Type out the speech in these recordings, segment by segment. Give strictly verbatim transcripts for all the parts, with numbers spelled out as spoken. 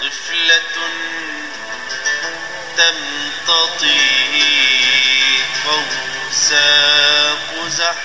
طفلة تمتطي فوساء قزح.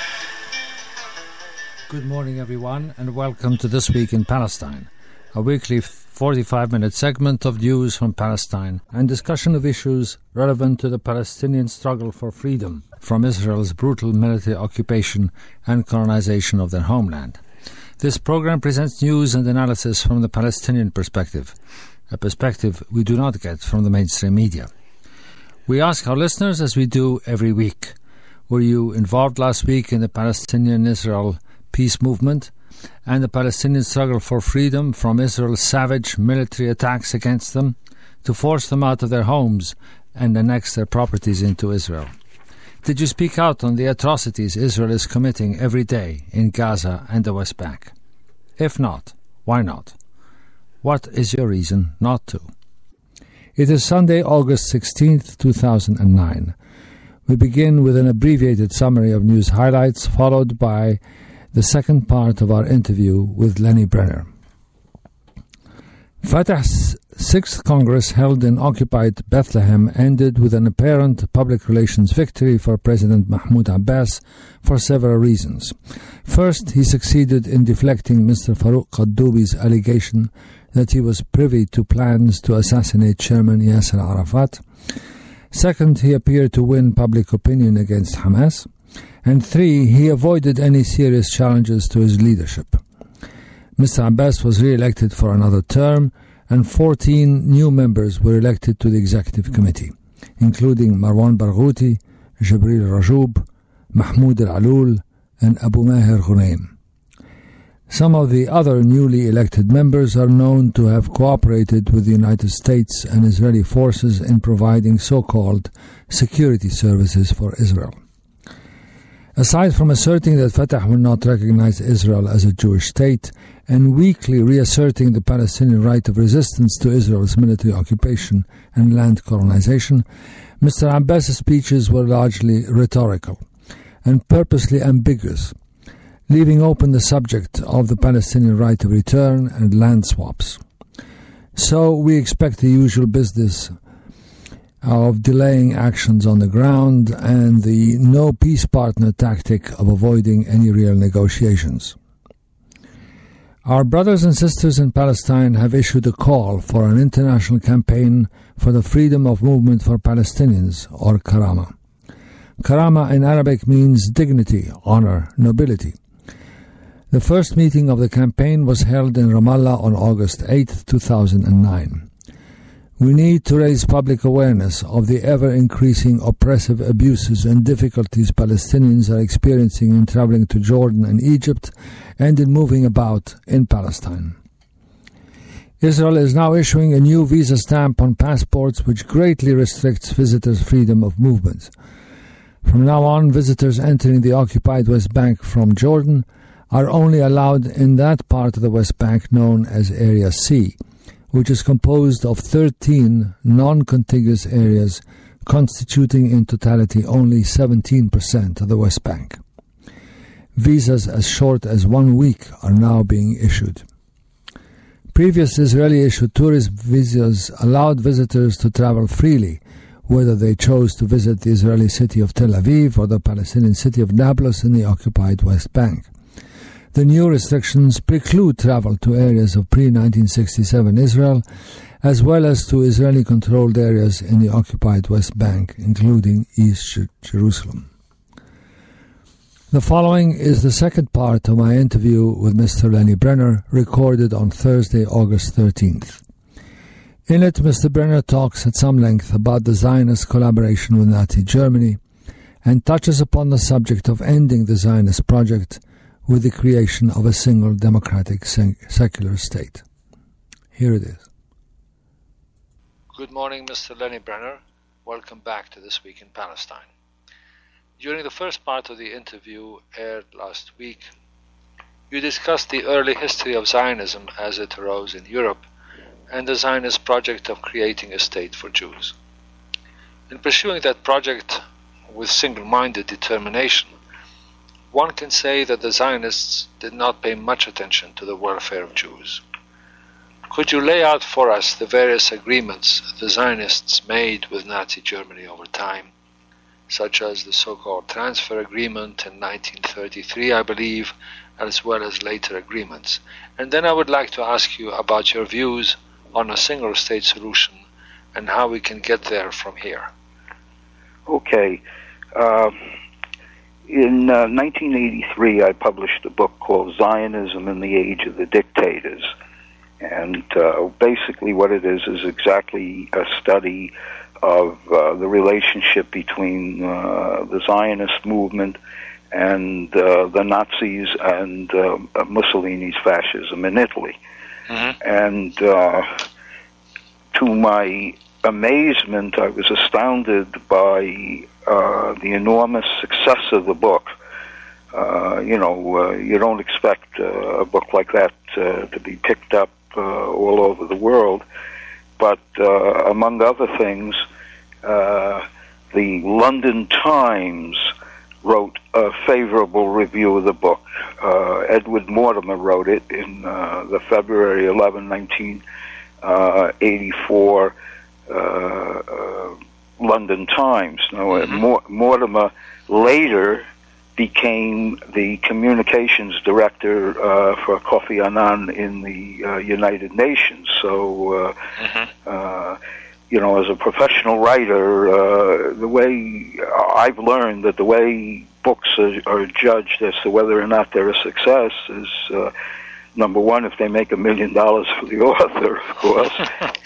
Good morning, everyone, and welcome to This Week in Palestine, a weekly forty-five minute segment of news from Palestine and discussion of issues relevant to the Palestinian struggle for freedom from Israel's brutal military occupation and colonization of their homeland. This program presents news and analysis from the Palestinian perspective, a perspective we do not get from the mainstream media. We ask our listeners, as we do every week, were you involved last week in the Palestinian-Israel peace movement and the Palestinian struggle for freedom from Israel's savage military attacks against them to force them out of their homes and annex their properties into Israel? Did you speak out on the atrocities Israel is committing every day in Gaza and the West Bank? If not, why not? What is your reason not to? It is Sunday, August sixteenth, two thousand nine. We begin with an abbreviated summary of news highlights, followed by the second part of our interview with Lenny Brenner. Fatah's sixth Congress held in occupied Bethlehem ended with an apparent public relations victory for President Mahmoud Abbas for several reasons. First, he succeeded in deflecting Mister Farouk Qaddoubi's allegation that he was privy to plans to assassinate Chairman Yasser Arafat. Second, he appeared to win public opinion against Hamas. And three, he avoided any serious challenges to his leadership. Mister Abbas was re-elected for another term, and fourteen new members were elected to the Executive Committee, including Marwan Barghouti, Jibril Rajoub, Mahmoud Al-Alul, and Abu Maher Ghunaim. Some of the other newly elected members are known to have cooperated with the United States and Israeli forces in providing so-called security services for Israel. Aside from asserting that Fatah will not recognize Israel as a Jewish state and weakly reasserting the Palestinian right of resistance to Israel's military occupation and land colonization, Mister Abbas's speeches were largely rhetorical and purposely ambiguous, leaving open the subject of the Palestinian right of return and land swaps. So we expect the usual business of delaying actions on the ground and the no peace partner tactic of avoiding any real negotiations. Our brothers and sisters in Palestine have issued a call for an international campaign for the freedom of movement for Palestinians, or Karama. Karama in Arabic means dignity, honor, nobility. The first meeting of the campaign was held in Ramallah on August eighth, two thousand nine. We need to raise public awareness of the ever-increasing oppressive abuses and difficulties Palestinians are experiencing in traveling to Jordan and Egypt and in moving about in Palestine. Israel is now issuing a new visa stamp on passports which greatly restricts visitors' freedom of movement. From now on, visitors entering the occupied West Bank from Jordan are only allowed in that part of the West Bank known as Area C, which is composed of thirteen non-contiguous areas constituting in totality only seventeen percent of the West Bank. Visas as short as one week are now being issued. Previous Israeli-issued tourist visas allowed visitors to travel freely, whether they chose to visit the Israeli city of Tel Aviv or the Palestinian city of Nablus in the occupied West Bank. The new restrictions preclude travel to areas of pre nineteen sixty-seven Israel, as well as to Israeli-controlled areas in the occupied West Bank, including East Jerusalem. The following is the second part of my interview with Mister Lenny Brenner, recorded on Thursday, August thirteenth. In it, Mister Brenner talks at some length about the Zionist collaboration with Nazi Germany and touches upon the subject of ending the Zionist project with the creation of a single democratic secular state. Here it is. Good morning, Mister Lenny Brenner. Welcome back to This Week in Palestine. During the first part of the interview aired last week, you discussed the early history of Zionism as it arose in Europe and the Zionist project of creating a state for Jews. In pursuing that project with single-minded determination, one can say that the Zionists did not pay much attention to the welfare of Jews. Could you lay out for us the various agreements the Zionists made with Nazi Germany over time, such as the so-called transfer agreement in nineteen thirty-three, I believe, as well as later agreements? And then I would like to ask you about your views on a single-state solution and how we can get there from here. Okay. Uh, in uh, nineteen eighty-three, I published a book called Zionism in the Age of the Dictators. And uh, basically what it is is exactly a study of uh, the relationship between uh, the Zionist movement and uh, the Nazis and uh, Mussolini's fascism in Italy. Mm-hmm. And uh, to my amazement, I was astounded by uh, the enormous success of the book. Uh, you know, uh, you don't expect uh, a book like that uh, to be picked up uh, all over the world. But uh, among other things, uh, the London Times wrote a favorable review of the book. Uh, Edward Mortimer wrote it in uh, the February eleventh, nineteen eighty-four uh, uh, London Times. Now, mm-hmm. Mor- Mortimer later became the communications director uh, for Kofi Annan in the uh, United Nations. So, uh, mm-hmm. uh, you know, as a professional writer, uh, the way I've learned that the way books are, are judged as to whether or not they're a success is, uh, number one, if they make a million dollars for the author, of course.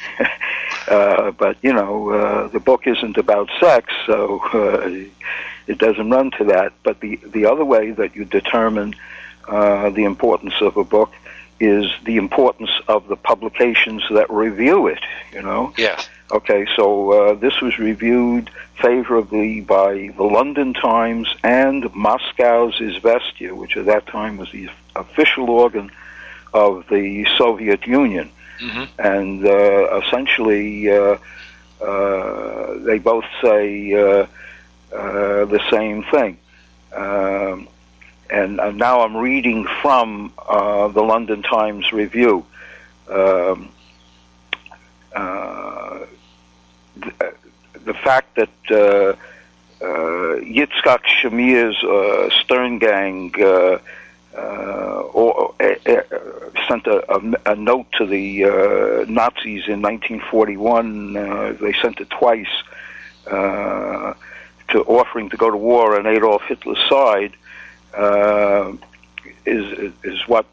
uh, but, you know, uh, the book isn't about sex, so uh, it doesn't run to that. But the, the other way that you determine uh, the importance of a book is the importance of the publications that review it, you know? Yes. Okay, so uh, this was reviewed favorably by the London Times and Moscow's Izvestia, which at that time was the official organ of the Soviet Union. Mm-hmm. And uh, essentially, uh, uh, they both say uh, uh, the same thing. Um, and uh, now I'm reading from uh, the London Times review. Um, uh, the, the fact that uh, uh, Yitzhak Shamir's uh, Stern Gang uh, uh, or, uh, uh, sent a, a, a note to the uh, Nazis in nineteen forty-one. Uh, they sent it twice uh, to offering to go to war on Adolf Hitler's side. Uh, is is what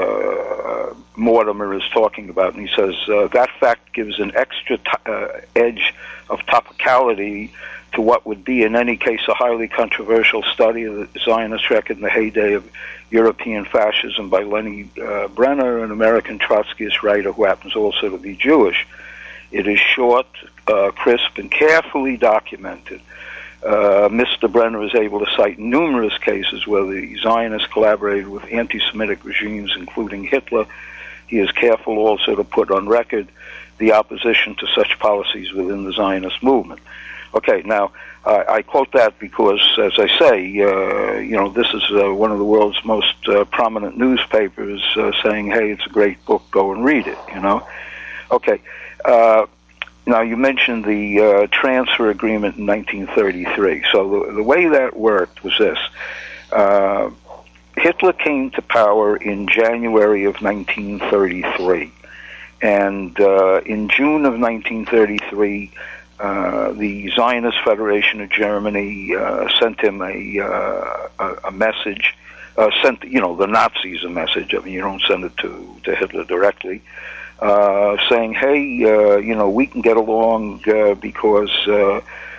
uh, Mortimer is talking about, and he says uh, that fact gives an extra t- uh, edge of topicality to what would be, in any case, a highly controversial study of the Zionist record in the heyday of European fascism by Lenny uh, Brenner, an American Trotskyist writer who happens also to be Jewish. It is short, uh, crisp, and carefully documented. Uh, Mister Brenner is able to cite numerous cases where the Zionists collaborated with anti-Semitic regimes, including Hitler. He is careful also to put on record the opposition to such policies within the Zionist movement. Okay, now, uh, I quote that because, as I say, uh, you know, this is uh, one of the world's most uh, prominent newspapers uh, saying, hey, it's a great book, go and read it, you know. Okay, uh, now you mentioned the uh, transfer agreement in nineteen thirty-three. So the, the way that worked was this. Uh, Hitler came to power in January of nineteen thirty-three. And uh, in June of nineteen thirty-three, uh, the Zionist Federation of Germany uh, sent him a, uh, a, a message, uh, sent, you know, the Nazis a message. I mean, you don't send it to, to Hitler directly. Uh, saying, hey, uh, you know, we can get along uh, because uh,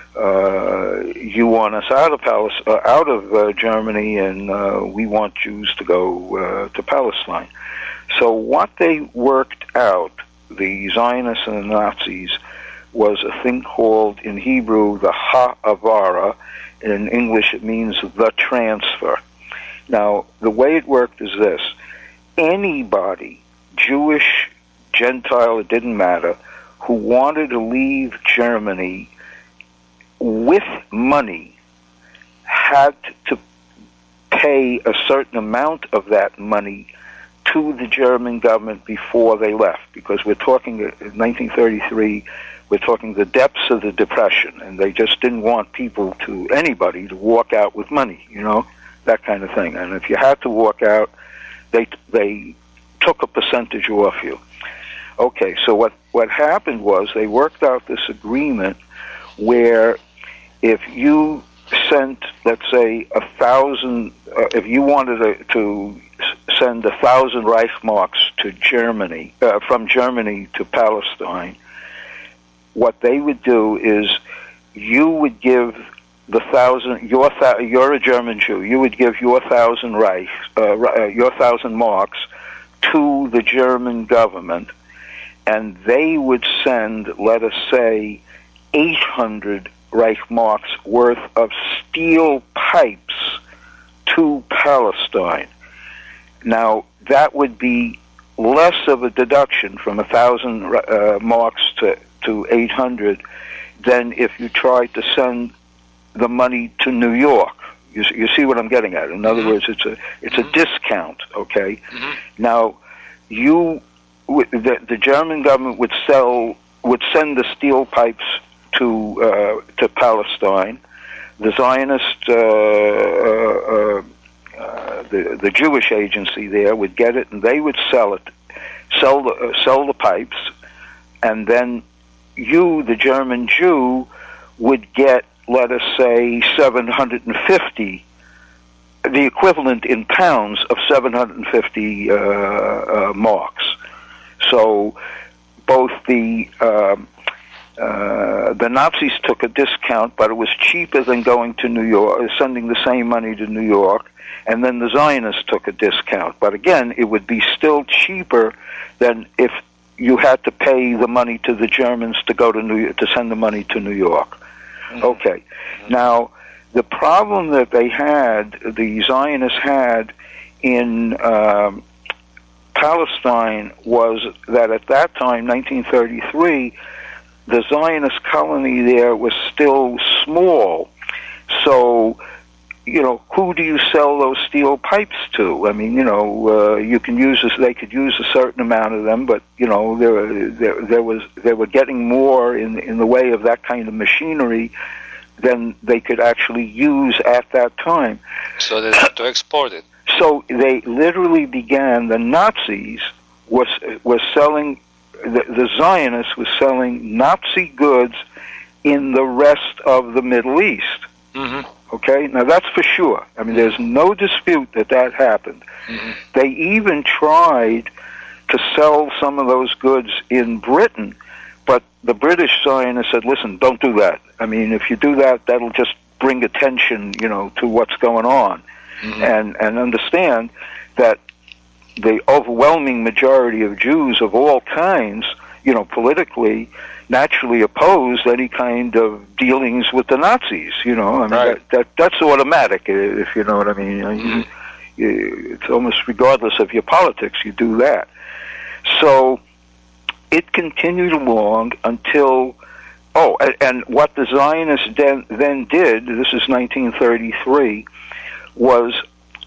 uh, you want us out of Palis- uh, out of uh, Germany, and uh, we want Jews to go uh, to Palestine. So what they worked out, the Zionists and the Nazis, was a thing called, in Hebrew, the Ha'avara. In English, it means the transfer. Now, the way it worked is this. Anybody, Jewish, Gentile, it didn't matter, who wanted to leave Germany with money had to pay a certain amount of that money to the German government before they left, because we're talking in nineteen thirty-three, we're talking the depths of the Depression, and they just didn't want people to, anybody, to walk out with money, you know, that kind of thing. And if you had to walk out, they they took a percentage off you. Okay, so what, what happened was they worked out this agreement where if you sent, let's say, a thousand, uh, if you wanted to, to send a thousand Reichsmarks to Germany, uh, from Germany to Palestine, what they would do is you would give the thousand, your th- you're a German Jew, you would give your thousand Reich, uh, uh, your thousand marks to the German government, and they would send, let us say, eight hundred Reichsmarks worth of steel pipes to Palestine. Now, that would be less of a deduction from a thousand uh, marks to, to eight hundred than if you tried to send the money to New York. You, you see what I'm getting at? In other mm-hmm. words, it's a it's mm-hmm. a discount. Okay. Mm-hmm. Now, you the, the German government would sell would send the steel pipes to uh, to Palestine. The Zionist, uh, uh, uh, the the Jewish agency there would get it, and they would sell it, sell the uh, sell the pipes, and then you, the German Jew, would get, let us say, seven hundred fifty, the equivalent in pounds of seven hundred fifty uh, uh, marks. So both the um, uh, the Nazis took a discount, but it was cheaper than going to New York, sending the same money to New York, and then the Zionists took a discount. But again, it would be still cheaper than if you had to pay the money to the Germans to go to New York, to send the money to New York. Mm-hmm. Okay. Mm-hmm. Now, the problem that they had, the Zionists had in um, Palestine, was that at that time, nineteen thirty-three, the Zionist colony there was still small. So, you know, who do you sell those steel pipes to? I mean, you know, uh, you can use this, they could use a certain amount of them, but you know, there, there, there was, they were getting more in in the way of that kind of machinery than they could actually use at that time. So they had to export it. So they literally began. The Nazis was was selling, the, the Zionists was selling Nazi goods in the rest of the Middle East. Mm-hmm. Okay, now that's for sure. I mean, there's no dispute that that happened. Mm-hmm. They even tried to sell some of those goods in Britain, but the British Zionists said, listen, don't do that. I mean, if you do that, that'll just bring attention, you know, to what's going on. Mm-hmm. And, and understand that the overwhelming majority of Jews of all kinds, you know, politically, naturally opposed any kind of dealings with the Nazis. You know, I mean, right. that, that that's automatic, if you know what I mean. Mm-hmm. You, you, it's almost regardless of your politics, you do that. So it continued along until, oh, and, and what the Zionists then, then did, this is nineteen thirty-three, was,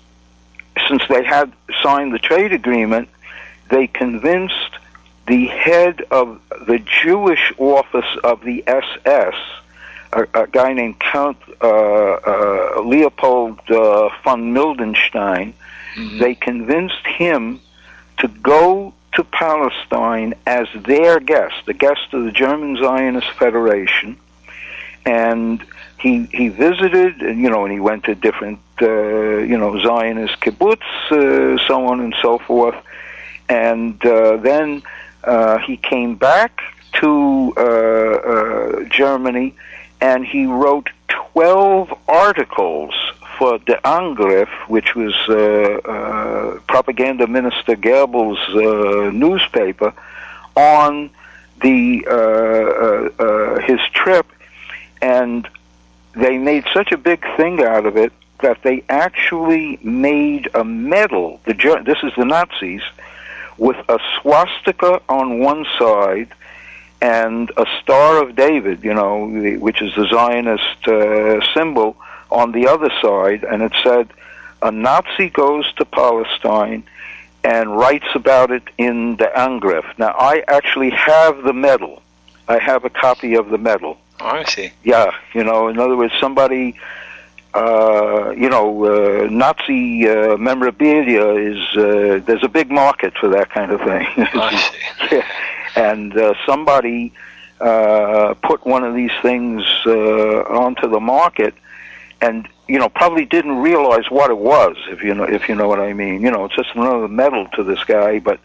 since they had signed the trade agreement, they convinced the head of the Jewish office of the S S, a, a guy named Count uh, uh, Leopold uh, von Mildenstein, mm-hmm. they convinced him to go to Palestine as their guest, the guest of the German Zionist Federation, and he he visited, and you know, and he went to different uh, you know Zionist kibbutz, uh, so on and so forth, and uh, then. Uh, he came back to uh, uh, Germany, and he wrote twelve articles for De Angriff, which was uh, uh, Propaganda Minister Goebbels' uh, newspaper, on the uh, uh, uh, his trip, and they made such a big thing out of it that they actually made a medal. The this is the Nazis. With a swastika on one side and a Star of David, you know, which is the Zionist uh, symbol, on the other side, and it said, a Nazi goes to Palestine and writes about it in the Angriff. Now, I actually have the medal. I have a copy of the medal. Oh, I see. Yeah, you know, in other words, somebody, uh, you know, uh, Nazi uh, memorabilia is, uh, there's a big market for that kind of thing. I see. Yeah. And uh, somebody uh, put one of these things uh, onto the market, and you know, probably didn't realize what it was, if you know, if you know what I mean. You know, it's just another medal to this guy, but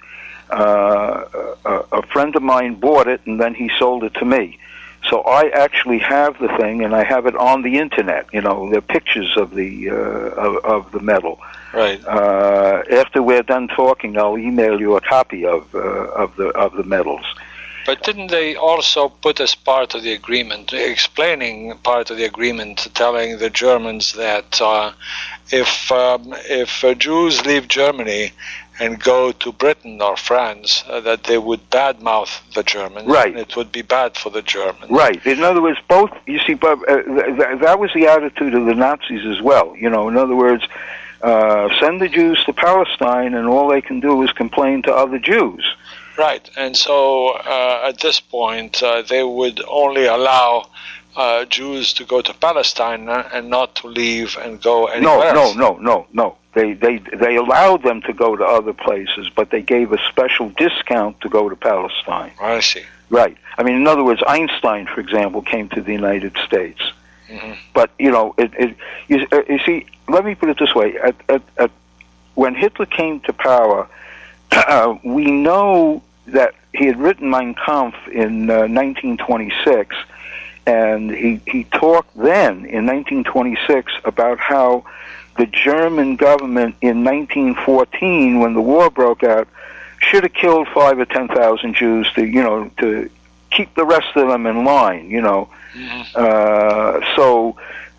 uh, a, a friend of mine bought it, and then he sold it to me. So I actually have the thing, and I have it on the internet. You know, the pictures of the uh, of, of the medal. Right. Uh, after we're done talking, I'll email you a copy of uh, of the of the medals. But didn't they also put as part of the agreement, explaining part of the agreement, telling the Germans that uh, if um, if uh, Jews leave Germany and go to Britain or France, uh, that they would badmouth the Germans, right? And it would be bad for the Germans, right? In other words, both. You see, Bob, uh, th- that was the attitude of the Nazis as well. You know, in other words, uh, send the Jews to Palestine, and all they can do is complain to other Jews. Right, and so uh, at this point, uh, they would only allow uh, Jews to go to Palestine and not to leave and go anywhere no, else. No, no, no, no. They they they allowed them to go to other places, but they gave a special discount to go to Palestine. I see. Right. I mean, in other words, Einstein, for example, came to the United States. Mm-hmm. But you know, it, it, you, uh, you see, let me put it this way: at, at, at, when Hitler came to power, uh, we know that he had written Mein Kampf in uh, nineteen twenty-six, and he he talked then in nineteen twenty-six about how the German government in nineteen fourteen, when the war broke out, should have killed five or ten thousand Jews to, you know, to keep the rest of them in line, you know. Mm-hmm. Uh, so,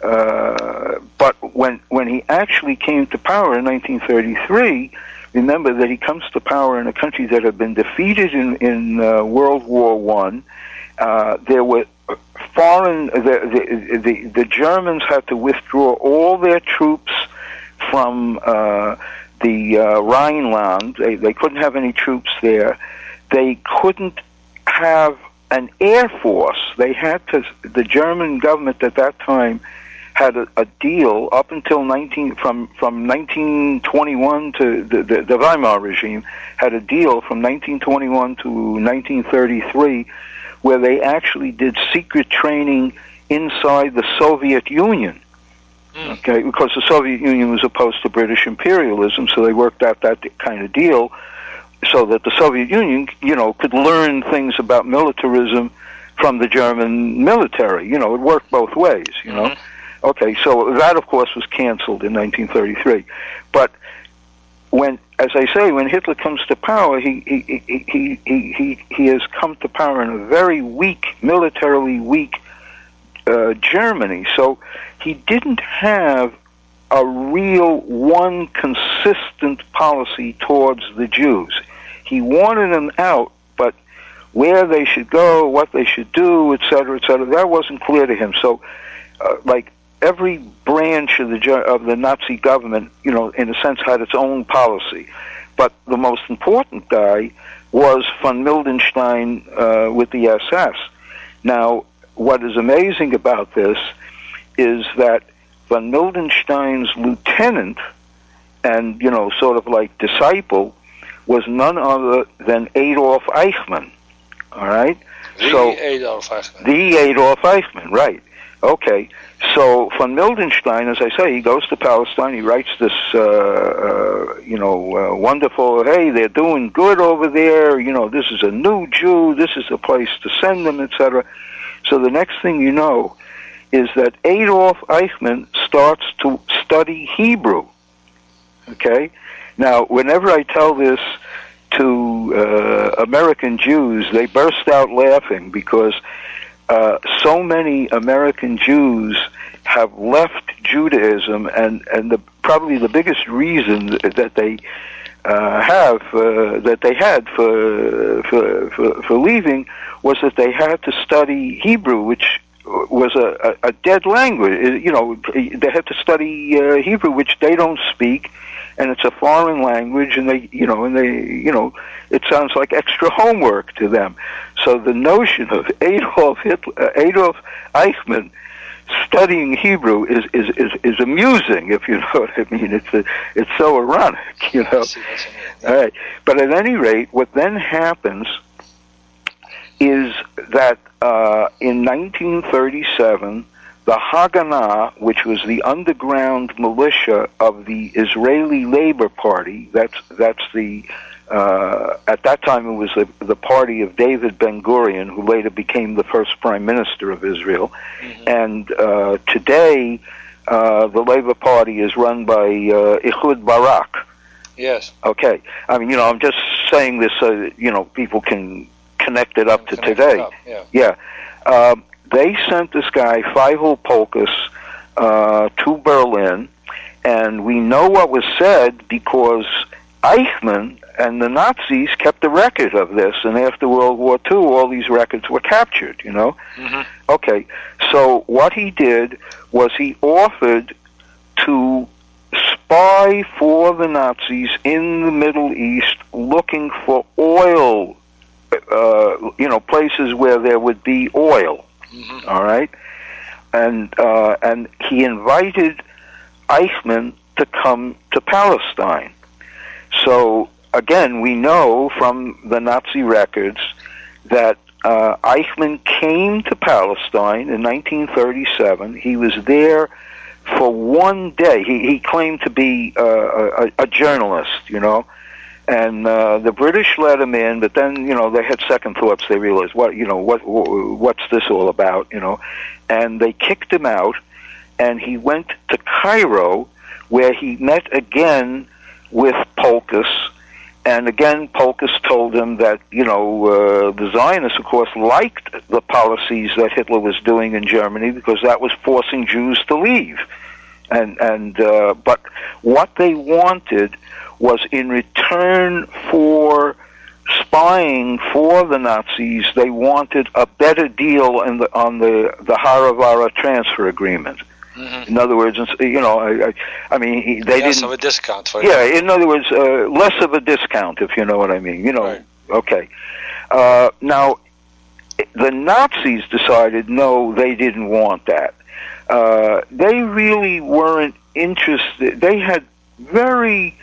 uh, but when when he actually came to power in nineteen thirty-three, remember that he comes to power in a country that had been defeated in in uh, World War One. Uh, there were foreign the, the the the Germans had to withdraw all their troops from uh, the uh, Rhineland. They they couldn't have any troops there. They couldn't have an air force. They had to. The German government at that time had a, a deal up until nineteen from from nineteen twenty-one to the, the, the Weimar regime had a deal from nineteen twenty-one to nineteen thirty-three, where they actually did secret training inside the Soviet Union. Mm. Okay, because the Soviet Union was opposed to British imperialism, so they worked out that kind of deal so that the Soviet Union, you know, could learn things about militarism from the German military. You know, it worked both ways, you know. Mm-hmm. Okay, so that, of course, was canceled in nineteen thirty-three. But when, as I say, when Hitler comes to power, he he he he he, he, he has come to power in a very weak, militarily weak uh, Germany. So he didn't have a real one consistent policy towards the Jews. He wanted them out, but where they should go, what they should do, et cetera, et cetera, that wasn't clear to him. So, uh, like, every branch of the of the Nazi government, you know, in a sense, had its own policy. But the most important guy was von Mildenstein uh, with the S S. Now, what is amazing about this is that von Mildenstein's lieutenant and, you know, sort of like disciple was none other than Adolf Eichmann. All right? The so, Adolf Eichmann. The Adolf Eichmann, right. Okay, so von Mildenstein, as I say, he goes to Palestine. He writes this, uh, uh, you know, uh, wonderful, hey, they're doing good over there. You know, this is a new Jew. This is a place to send them, et cetera. So the next thing you know is that Adolf Eichmann starts to study Hebrew. Okay? Now, whenever I tell this to uh, American Jews, they burst out laughing because Uh, so many American Jews have left Judaism, and, and the, probably the biggest reason that they uh, have uh, that they had for, for for for leaving was that they had to study Hebrew, which was a, a, a dead language. You know, they had to study uh, Hebrew, which they don't speak, and it's a foreign language, and they, you know, and they, you know, it sounds like extra homework to them. So the notion of Adolf Hitler, uh, Adolf Eichmann studying Hebrew is, is, is, is amusing, if you know what I mean. It's a, it's so ironic, you know. All right, but at any rate, what then happens is that uh, in nineteen thirty-seven, the Haganah, which was the underground militia of the Israeli Labor Party, that's that's the uh, at that time it was the, the party of David Ben-Gurion, who later became the first prime minister of Israel, mm-hmm. and uh, today uh, the Labor Party is run by uh, Ehud Barak. Yes. Okay. I mean, you know, I'm just saying this so that, you know, people can connect it up to today. Up. Yeah. Yeah. Um, they sent this guy, Feivel Polkus, uh, to Berlin, and we know what was said because Eichmann and the Nazis kept a record of this, and after World War Two, all these records were captured, you know? Mm-hmm. Okay, so what he did was he offered to spy for the Nazis in the Middle East looking for oil, uh, you know, places where there would be oil, mm-hmm. all right? And, uh, and he invited Eichmann to come to Palestine. So, again, we know from the Nazi records that uh, Eichmann came to Palestine in nineteen thirty-seven. He was there for one day. He, he claimed to be uh, a, a journalist, you know, and uh, the British let him in, but then, you know, they had second thoughts. They realized, what, you know, what, what's this all about, you know, and they kicked him out, and he went to Cairo, where he met again with Polkus, and again Polkus told him that, you know, uh, the Zionists, of course, liked the policies that Hitler was doing in Germany because that was forcing Jews to leave. And, and uh, but what they wanted was, in return for spying for the Nazis, they wanted a better deal in the, on the, the Haravara transfer agreement. Mm-hmm. In other words, you know, I, I, I mean, he, they less didn't. Less of a discount for Yeah, you. in other words, uh, less of a discount, if you know what I mean. You know, right. Okay. Uh, now, the Nazis decided no, they didn't want that. Uh, they really weren't interested. They had very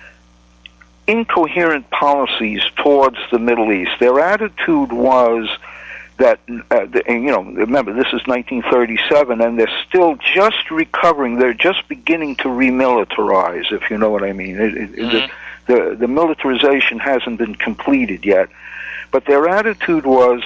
incoherent policies towards the Middle East. Their attitude was that, uh, the, and, you know, remember, this is nineteen thirty-seven, and they're still just recovering. They're just beginning to remilitarize, if you know what I mean. It, it, mm-hmm. the, the, the militarization hasn't been completed yet. But their attitude was,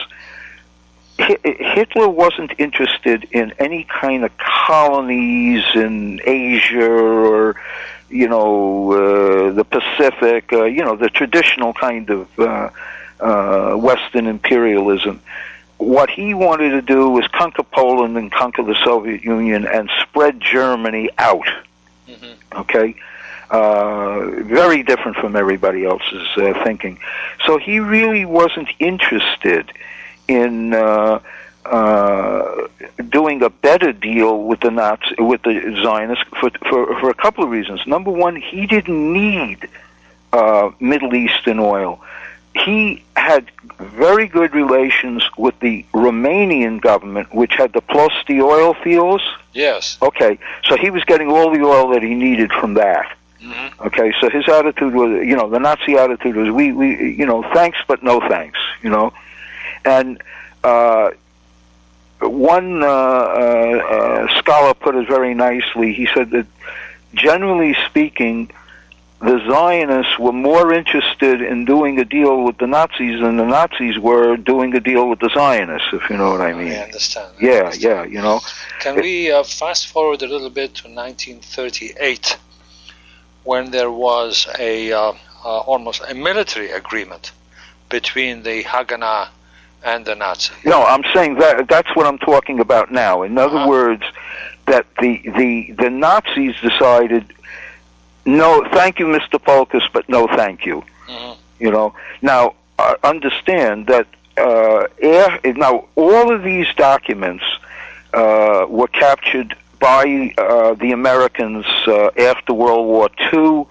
Hitler wasn't interested in any kind of colonies in Asia or, you know, uh, the Pacific, uh, you know, the traditional kind of uh, uh, Western imperialism. What he wanted to do was conquer Poland and conquer the Soviet Union and spread Germany out. Mm-hmm. Okay? Uh, very different from everybody else's uh, thinking. So he really wasn't interested in uh, uh, doing a better deal with the Nazi, with the Zionists for, for, for a couple of reasons. Number one, he didn't need uh, Middle Eastern oil. He had very good relations with the Romanian government, which had the Plosti oil fields. Yes. Okay, so he was getting all the oil that he needed from that. Mm-hmm. Okay, so his attitude was, you know, the Nazi attitude was, we, we, you know, thanks but no thanks, you know. And uh, one uh, uh, uh, scholar put it very nicely. He said that, generally speaking, the Zionists were more interested in doing a deal with the Nazis than the Nazis were doing a deal with the Zionists, if you know what I mean. I understand. I yeah, understand. yeah, you know. Can it, we uh, fast forward a little bit to nineteen thirty-eight, when there was a uh, uh, almost a military agreement between the Haganah and the Nazis? No, I'm saying that that's what I'm talking about now. In other uh-huh. words, that the, the, the Nazis decided, no, thank you, Mister Polkus, but no thank you. Mm-hmm. You know, now, uh, understand that, uh, air, now, all of these documents uh, were captured by uh, the Americans uh, after World War Two,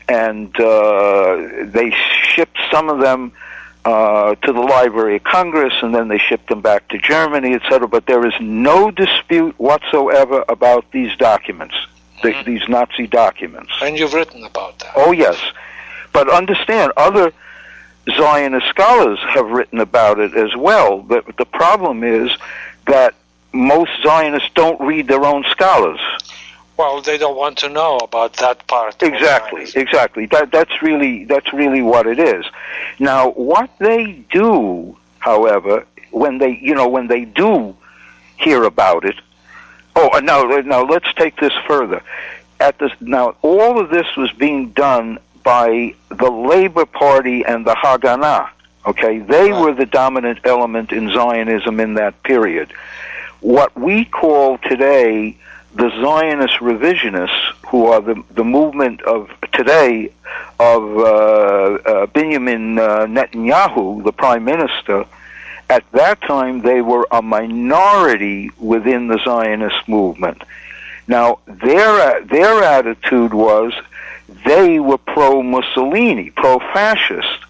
and uh, they shipped some of them uh, to the Library of Congress, and then they shipped them back to Germany, et cetera. But there is no dispute whatsoever about these documents, the, Mhm. these Nazi documents. And you've written about that. Oh, yes. But understand, other Zionist scholars have written about it as well. But the problem is that most Zionists don't read their own scholars. Well, they don't want to know about that part. of Exactly, Zionism. exactly. That that's really that's really what it is. Now, what they do, however, when they you know when they do hear about it, oh, and now now let's take this further. At this now, all of this was being done by the Labor Party and the Haganah. Okay, they Right. were the dominant element in Zionism in that period. What we call today the Zionist revisionists, who are the the movement of today of uh, uh, Benjamin uh, Netanyahu, the prime minister, at that time they were a minority within the Zionist movement. Now, their their attitude was they were pro-Mussolini, pro-fascist,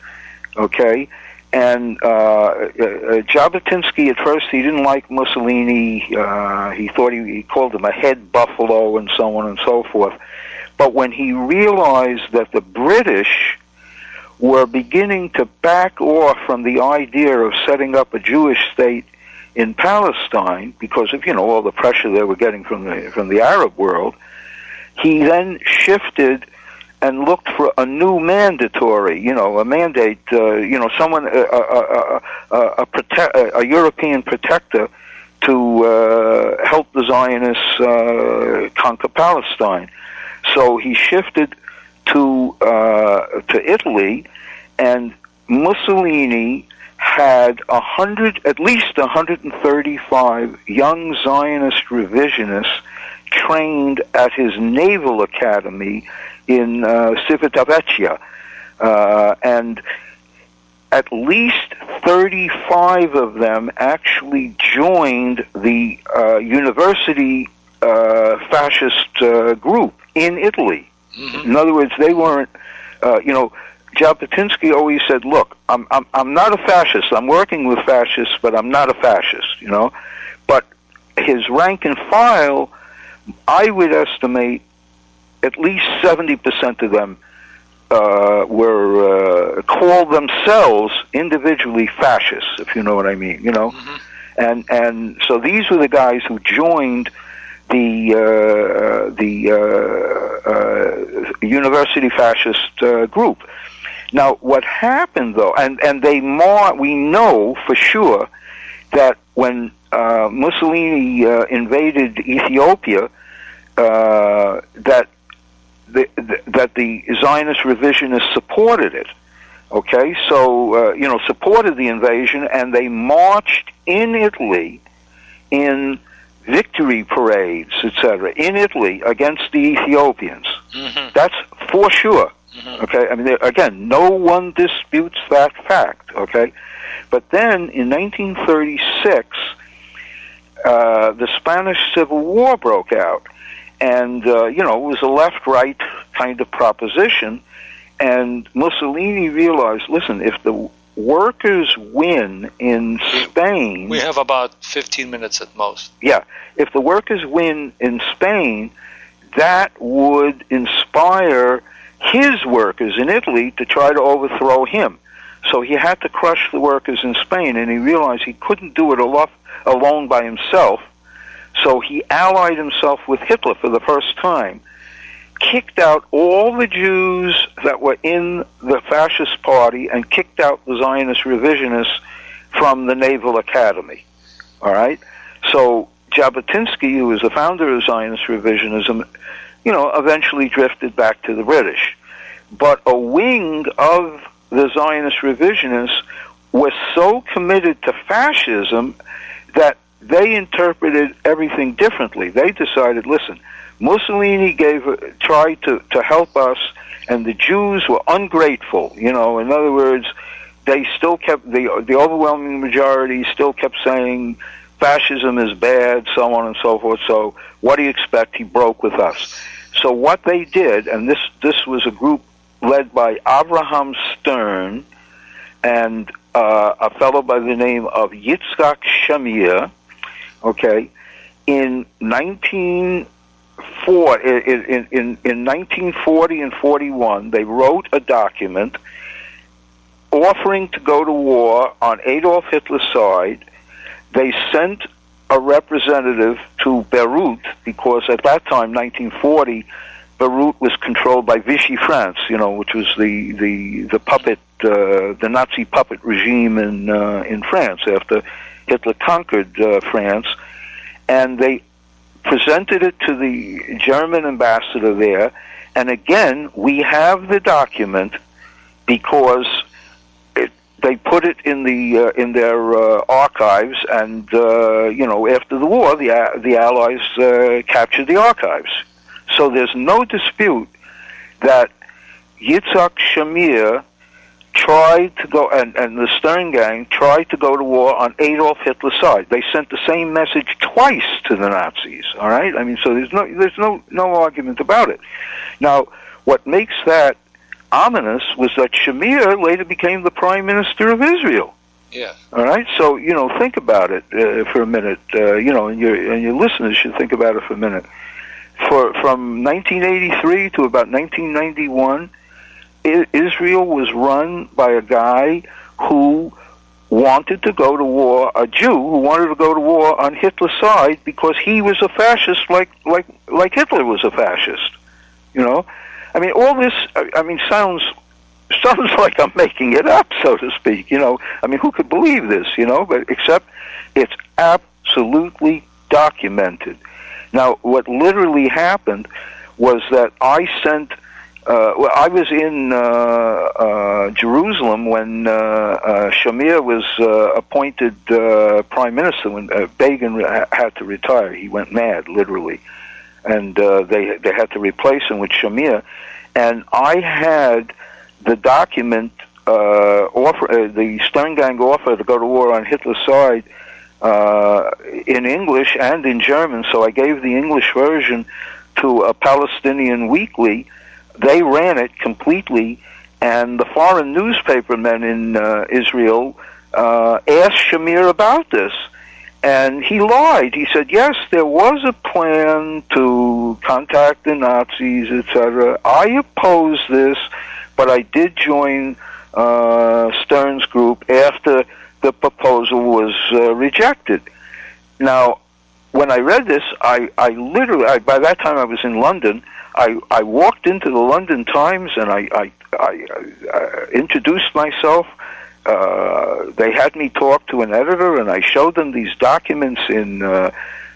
okay? And uh, uh, Jabotinsky, at first, he didn't like Mussolini. Uh, he thought he, he called him a head buffalo and so on and so forth. But when he realized that the British were beginning to back off from the idea of setting up a Jewish state in Palestine because of, you know, all the pressure they were getting from the from the Arab world, he then shifted and looked for a new mandatory, you know, a mandate, uh, you know, someone, a, a, a, a, prote- a European protector to uh, help the Zionists uh, conquer Palestine. So he shifted to uh, to Italy, and Mussolini had a hundred, at least one hundred thirty-five young Zionist revisionists trained at his naval academy in uh, Civitavecchia, uh, and at least thirty-five of them actually joined the uh, university uh, fascist uh, group in Italy. Mm-hmm. In other words, they weren't, uh, you know, Jabotinsky always said, look, I'm, I'm, I'm not a fascist. I'm working with fascists, but I'm not a fascist, you know. But his rank and file, I would estimate at least seventy percent of them uh, were uh, called themselves individually fascists, if you know what I mean, you know. Mm-hmm. And and so these were the guys who joined the uh, the uh, uh, university fascist uh, group. Now, what happened though, and and they more we know for sure that when uh, Mussolini uh, invaded Ethiopia, uh, that the, the that the Zionist revisionists supported it. Okay, so uh, you know supported the invasion, and they marched in Italy in victory parades, et cetera, in Italy against the Ethiopians. Mm-hmm. That's for sure. Mm-hmm. Okay, I mean, there, again, no one disputes that fact. Okay, but then in nineteen thirty-six, uh, the Spanish Civil War broke out, and uh, you know it was a left-right kind of proposition, and Mussolini realized, listen, if the workers win in Spain... We have about fifteen minutes at most. Yeah. If the workers win in Spain, that would inspire his workers in Italy to try to overthrow him. So he had to crush the workers in Spain, and he realized he couldn't do it alone by himself. So he allied himself with Hitler for the first time, kicked out all the Jews that were in the fascist party, and kicked out the Zionist revisionists from the Naval Academy. All right? So Jabotinsky, who was the founder of Zionist revisionism, you know, eventually drifted back to the British. But a wing of the Zionist revisionists was so committed to fascism that they interpreted everything differently. They decided, listen, Mussolini gave tried to, to help us, and the Jews were ungrateful. You know, in other words, they still kept, the the overwhelming majority still kept saying fascism is bad, so on and so forth. So what do you expect? He broke with us. So what they did, and this this was a group led by Avraham Stern and uh, a fellow by the name of Yitzhak Shamir, okay, in nineteen forty, in, in, in nineteen forty and forty-one, they wrote a document offering to go to war on Adolf Hitler's side. They sent a representative to Beirut, because at that time, nineteen forty, Beirut was controlled by Vichy France, you know, which was the the the puppet, uh, the Nazi puppet regime in uh, in France after Hitler conquered uh, France, and they presented it to the German ambassador there. And again, we have the document because they put it in the uh, in their uh, archives, and uh, you know, after the war, the uh, the Allies uh, captured the archives. So there's no dispute that Yitzhak Shamir tried to go, and, and the Stern Gang tried to go to war on Adolf Hitler's side. They sent the same message twice to the Nazis. All right, I mean, so there's no there's no no argument about it. Now, what makes that ominous was that Shamir later became the Prime Minister of Israel. Yeah. All right. So you know, think about it uh, for a minute. Uh, you know, and your and your listeners should think about it for a minute. For from nineteen eighty-three to about nineteen ninety-one, I- Israel was run by a guy who wanted to go to war, a Jew who wanted to go to war on Hitler's side because he was a fascist, like like like Hitler was a fascist. You know. I mean, all this, I mean, sounds sounds like I'm making it up, so to speak, you know. I mean, who could believe this, you know, but except it's absolutely documented. Now, what literally happened was that I sent, uh, well, I was in uh, uh, Jerusalem when uh, uh, Shamir was uh, appointed uh, prime minister, when uh, Begin had to retire. He went mad, literally. And uh, they they had to replace him with Shamir, and I had the document uh, offer uh, the Stern Gang offer to go to war on Hitler's side uh, in English and in German. So I gave the English version to a Palestinian weekly. They ran it completely, and the foreign newspapermen in uh, Israel uh, asked Shamir about this. And he lied. He said, yes, there was a plan to contact the Nazis, et cetera. I opposed this, but I did join uh, Stern's group after the proposal was uh, rejected. Now, when I read this, I, I literally, I, by that time I was in London, I, I walked into the London Times and I, I, I, I introduced myself. Uh, they had me talk to an editor, and I showed them these documents in uh,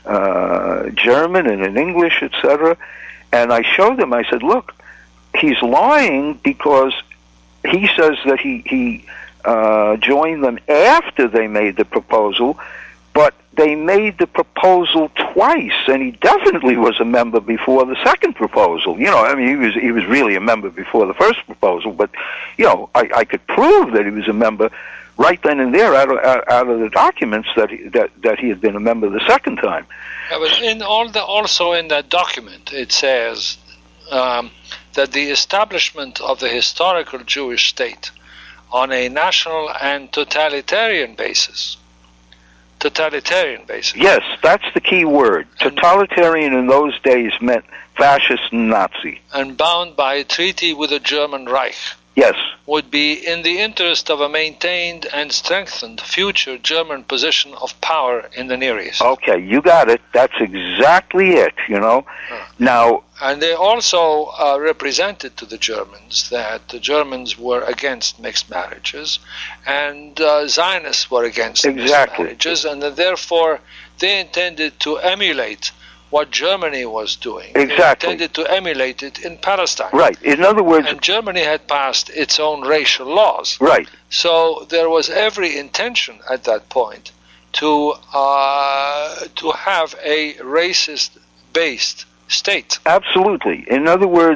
uh, German and in English, et cetera. And I showed them. I said, "Look, he's lying because he says that he he uh, joined them after they made the proposal, but they made the proposal twice, and he definitely was a member before the second proposal. You know, I mean, he was he was really a member before the first proposal, but you know, I, I could prove that he was a member right then and there out of out of the documents that he, that that he had been a member the second time." Yeah, but in all the also in that document it says um, that the establishment of the historical Jewish state on a national and totalitarian basis. Totalitarian, basically. Yes, that's the key word. Totalitarian in those days meant fascist and Nazi. And bound by a treaty with the German Reich. Yes. Would be in the interest of a maintained and strengthened future German position of power in the Near East. Okay, you got it. That's exactly it, you know. Huh. Now... And they also uh, represented to the Germans that the Germans were against mixed marriages, and uh, Zionists were against exactly. mixed marriages, and that therefore they intended to emulate what Germany was doing. Exactly. They intended to emulate it in Palestine. Right. In other words... And Germany had passed its own racial laws. Right. So there was every intention at that point to uh, to have a racist-based state. Absolutely. In other words,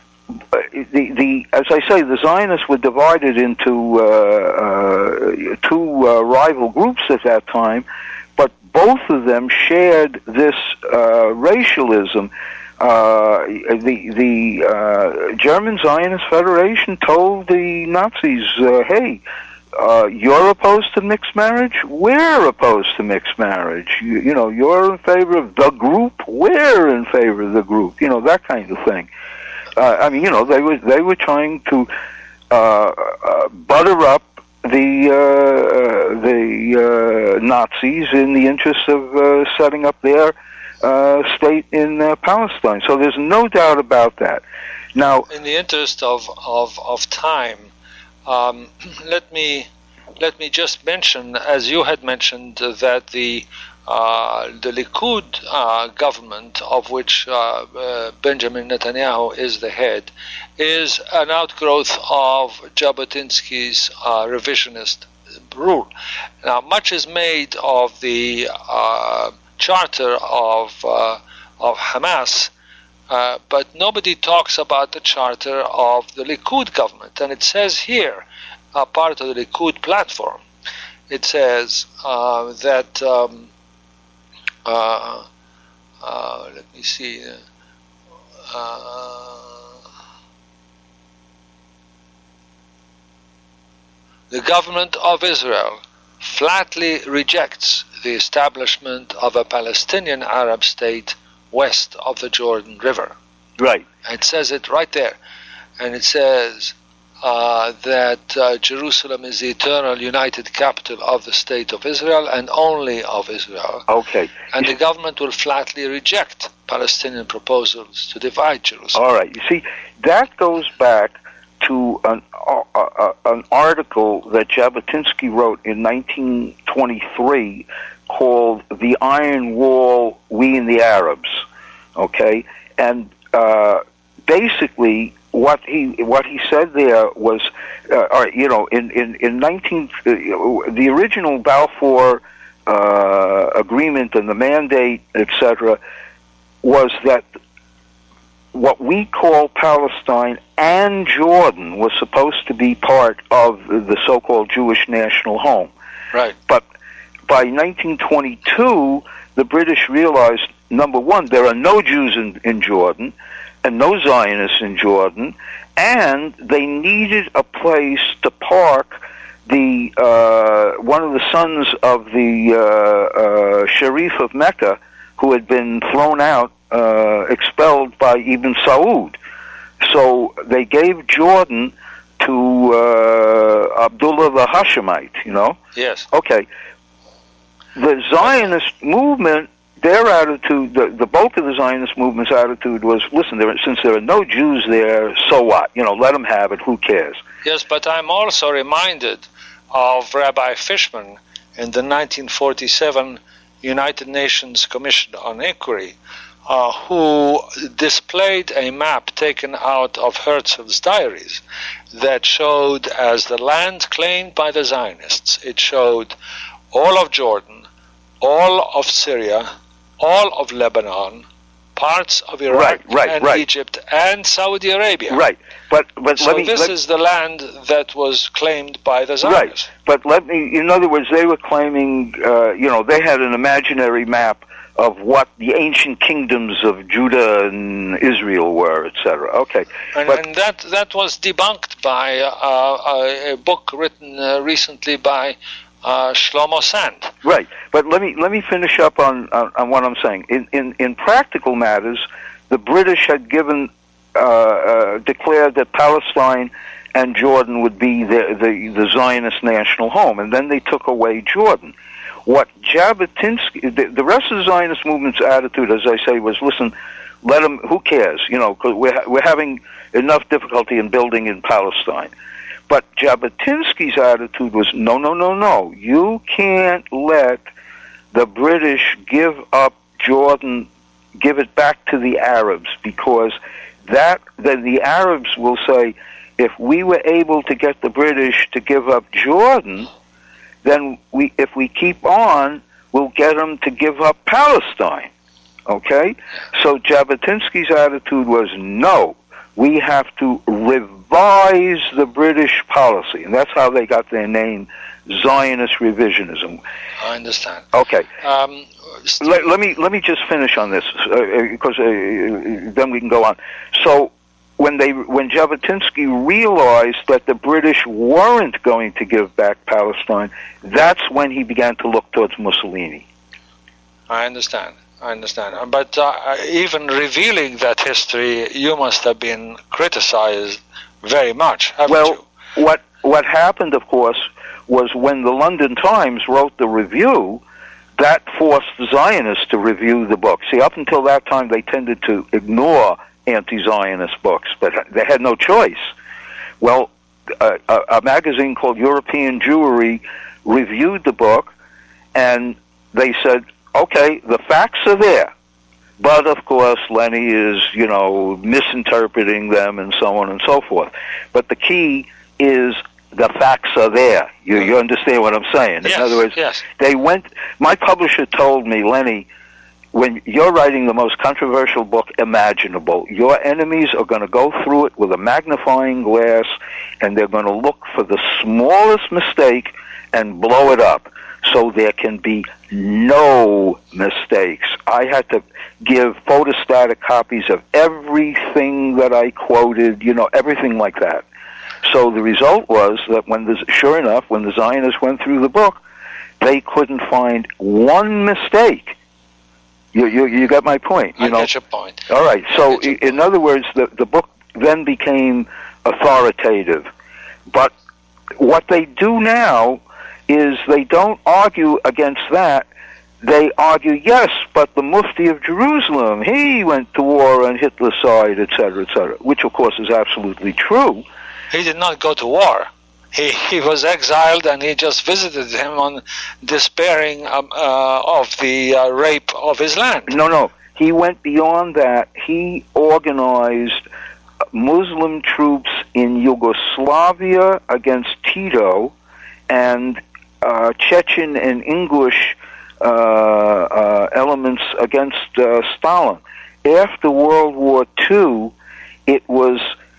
the the as I say, the Zionists were divided into uh, uh, two uh, rival groups at that time, but both of them shared this uh, racialism, Uh, the the uh, German Zionist Federation told the Nazis, uh, "Hey, uh, you're opposed to mixed marriage. We're opposed to mixed marriage. You, you know, you're in favor of the group. We're in favor of the group. You know, that kind of thing." Uh, I mean, you know, they were they were trying to uh, uh, butter up the uh, the uh, Nazis in the interest of uh, setting up their uh, state in uh, Palestine. So there's no doubt about that. Now, in the interest of of, of time, um, let me let me just mention, as you had mentioned, uh, that the uh, the Likud uh, government, of which uh, uh, Benjamin Netanyahu is the head, is an outgrowth of Jabotinsky's uh, revisionist rule. Now, much is made of the uh, charter of uh, of Hamas, uh, but nobody talks about the charter of the Likud government. And it says here, uh, part of the Likud platform, it says uh, that, um, uh, uh, let me see, uh, the government of Israel flatly rejects the establishment of a Palestinian Arab state west of the Jordan River. right. It says it right there. And it says uh, that uh, Jerusalem is the eternal united capital of the state of Israel and only of Israel. Okay. And the government will flatly reject Palestinian proposals to divide Jerusalem. All right. You see, that goes back to an uh, uh, an article that Jabotinsky wrote in nineteen twenty-three called "The Iron Wall: We and the Arabs." Okay, and uh, basically what he what he said there was, uh, or, you know, in in in nineteen uh, the original Balfour uh, agreement and the mandate, et cetera, was that what we call Palestine and Jordan was supposed to be part of the so-called Jewish national home. Right. But by nineteen twenty-two, the British realized, number one, there are no Jews in, in Jordan and no Zionists in Jordan, and they needed a place to park the uh, one of the sons of the uh, uh, Sharif of Mecca, who had been thrown out, uh, expelled by Ibn Saud. So they gave Jordan to uh, Abdullah the Hashemite, you know? Yes. Okay. The Zionist movement, their attitude, the, the bulk of the Zionist movement's attitude was, listen, there, since there are no Jews there, so what? You know, let them have it, who cares? Yes, but I'm also reminded of Rabbi Fishman in the nineteen forty-seven United Nations Commission on Inquiry, uh, who displayed a map taken out of Herzl's diaries that showed, as the land claimed by the Zionists, it showed all of Jordan, all of Syria, all of Lebanon, parts of Iraq right, right, and right. Egypt, and Saudi Arabia. Right, but but So let me. this let, is the land that was claimed by the Zionists. Right, but let me. In other words, they were claiming, uh, you know, they had an imaginary map of what the ancient kingdoms of Judah and Israel were, et cetera. Okay, And, but and that that was debunked by uh, a, a book written uh, recently by uh, Shlomo Sand. right. But let me let me finish up on on, on what I'm saying. In, in in practical matters, the British had given uh, uh, declared that Palestine and Jordan would be the, the the Zionist national home, and then they took away Jordan. What Jabotinsky, the, the rest of the Zionist movement's attitude, as I say, was, listen, let them, who cares, you know, because we're, we're having enough difficulty in building in Palestine. But Jabotinsky's attitude was, no, no, no, no, you can't let the British give up Jordan, give it back to the Arabs, because that, then the Arabs will say, if we were able to get the British to give up Jordan, then we, if we keep on, we'll get them to give up Palestine. Okay? So Jabotinsky's attitude was, no, we have to revise the British policy. And that's how they got their name, Zionist revisionism. I understand. Okay. Um, let, let me let me just finish on this uh, because uh, then we can go on. So when they when Jabotinsky realized that the British weren't going to give back Palestine, that's when he began to look towards Mussolini. I understand. I understand. But uh, even revealing that history, you must have been criticized very much, haven't well, you? Well, what what happened, of course, was when the London Times wrote the review, that forced the Zionists to review the book. See, up until that time, they tended to ignore anti-Zionist books, but they had no choice. Well, a, a, a magazine called European Jewry reviewed the book, and they said, okay, the facts are there, but of course Lenny is, you know, misinterpreting them and so on and so forth. But the key is the facts are there. You, you understand what I'm saying? Yes, in other words, yes. they went, my publisher told me, Lenny, when you're writing the most controversial book imaginable, your enemies are going to go through it with a magnifying glass, and they're going to look for the smallest mistake and blow it up, so there can be no mistakes. I had to give photostatic copies of everything that I quoted, you know, everything like that. So the result was that when the, sure enough, when the Zionists went through the book, they couldn't find one mistake. You, you, you got my point. You I know? get your point. All right. So, your in other words, the, the book then became authoritative. But what they do now is they don't argue against that. They argue, yes, but the Mufti of Jerusalem, he went to war on Hitler's side, et cetera, et cetera, which, of course, is absolutely true. He did not go to war. He he was exiled, and he just visited him on despairing um, uh, of the uh, rape of his land. No, no. He went beyond that. He organized Muslim troops in Yugoslavia against Tito, and uh, Chechen and English uh, uh, elements against uh, Stalin. After World War Two, it was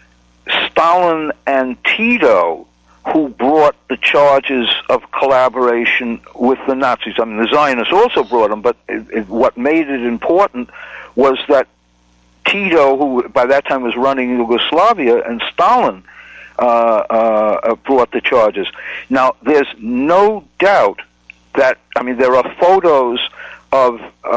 Stalin and Tito who brought the charges of collaboration with the Nazis. I mean, the Zionists also brought them, but it, it, what made it important was that Tito, who by that time was running Yugoslavia, and Stalin uh, uh, brought the charges. Now, there's no doubt that, I mean, there are photos of uh, uh,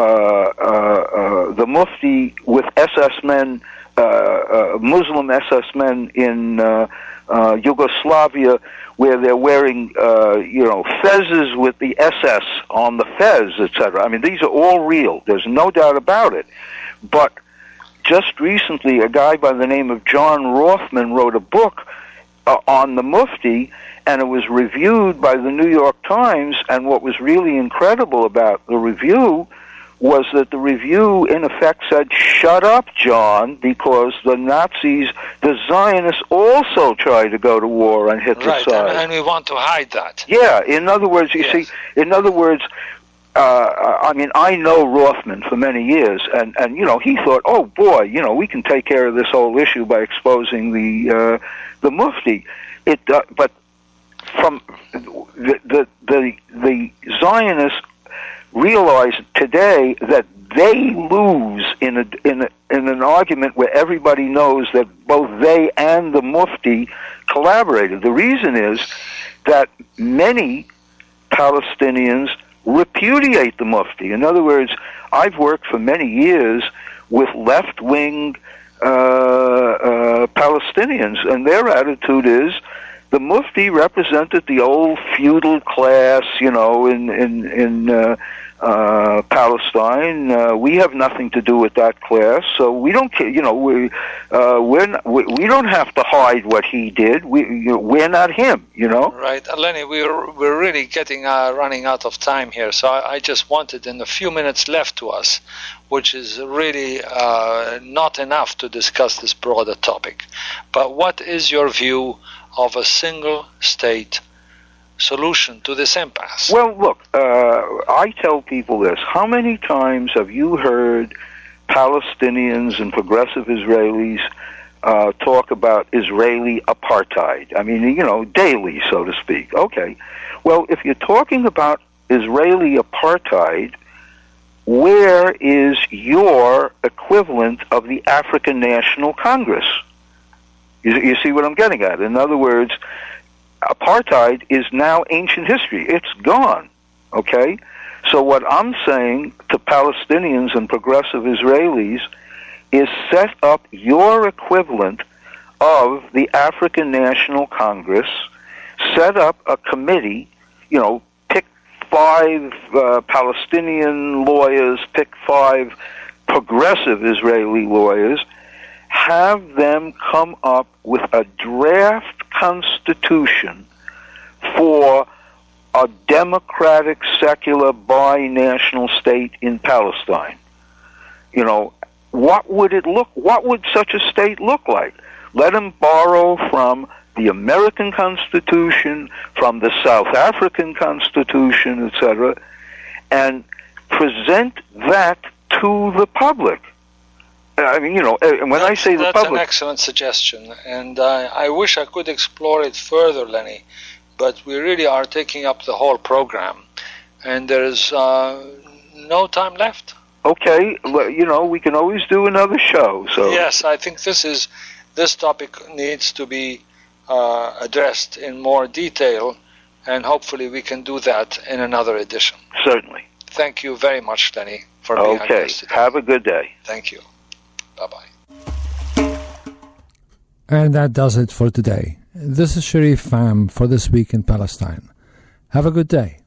uh, the Mufti with S S men, uh, uh, Muslim S S men in uh, uh, Yugoslavia, where they're wearing, uh, you know, fezzes with the S S on the fez, et cetera. I mean, these are all real. There's no doubt about it. But just recently, a guy by the name of John Rothman wrote a book uh, on the Mufti, and it was reviewed by the New York Times, and what was really incredible about the review was that the review, in effect, said, shut up, John, because the Nazis, the Zionists also tried to go to war on Hitler's right, side. And, and we want to hide that. Yeah, in other words, you yes. see, in other words, uh, I mean, I know Rothman for many years, and, and, you know, he thought, oh, boy, you know, we can take care of this whole issue by exposing the uh, the Mufti. It, uh, but from the, the, the, the Zionists realize today that they lose in a, in a, in an argument where everybody knows that both they and the Mufti collaborated. The reason is that many Palestinians repudiate the Mufti. In other words, I've worked for many years with left-wing uh, uh, Palestinians, and their attitude is the Mufti represented the old feudal class, you know, in in in uh, uh, Palestine. Uh, we have nothing to do with that class, so we don't care. You know, we uh, we're not, we, we don't have to hide what he did. We you know, we're not him. You know, right, Lenny? We're we're really getting uh, running out of time here, so I, I just wanted in the few minutes left to us, which is really uh, not enough to discuss this broader topic. But what is your view of a single state solution to this impasse? Well, look, uh, I tell people this. How many times have you heard Palestinians and progressive Israelis uh, talk about Israeli apartheid? I mean, you know, daily, so to speak. Okay. Well, if you're talking about Israeli apartheid, where is your equivalent of the African National Congress? You, you see what I'm getting at? In other words, apartheid is now ancient history. It's gone, okay? So what I'm saying to Palestinians and progressive Israelis is set up your equivalent of the African National Congress, set up a committee, you know, pick five uh, Palestinian lawyers, pick five progressive Israeli lawyers, have them come up with a draft constitution for a democratic, secular, bi-national state in Palestine. You know, what would it look, what would such a state look like? Let them borrow from the American Constitution, from the South African Constitution, et cetera, and present that to the public. I mean, you know, when that's, I say the that's public... That's an excellent suggestion, and I, I wish I could explore it further, Lenny, but we really are taking up the whole program, and there's uh, no time left. Okay, well, you know, we can always do another show. So yes, I think this is this topic needs to be uh, addressed in more detail, and hopefully we can do that in another edition. Certainly. Thank you very much, Lenny, for being okay. on this today. Have a good day. Thank you. Bye-bye. And that does it for today. This is Sharif Pham for This Week in Palestine. Have a good day.